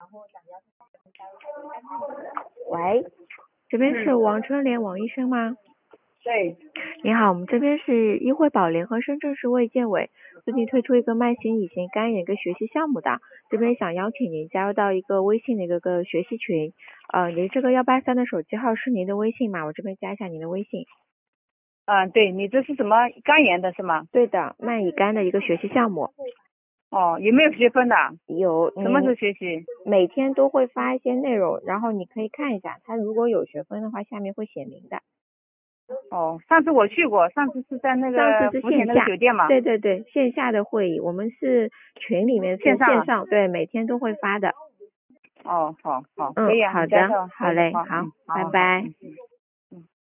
喂，这边是王春莲王医生吗？ 对， 你好，我们这边是医惠宝联合深圳市卫健委最近推出一个慢性乙型肝炎一个学习项目的，这边想邀请您加入到一个微信的一个学习群。您这个183的手机号是您的微信吗？我这边加一下您的微信。 对，你这是什么肝炎的是吗？ 对的，慢乙肝的一个学习项目。 哦，有没有学分的？ 有， 什么时候学习？ 每天都会发一些内容，然后你可以看一下，它如果有学分的话，下面会写明的。 哦，上次我去过，上次是在那上次是个福田那个线下， 酒店嘛。 对对对，线下的会议，我们是群里面是线上，对，每天都会发的。 哦，好，可以啊， 好的， 你加上好嘞， 好， 好，拜拜。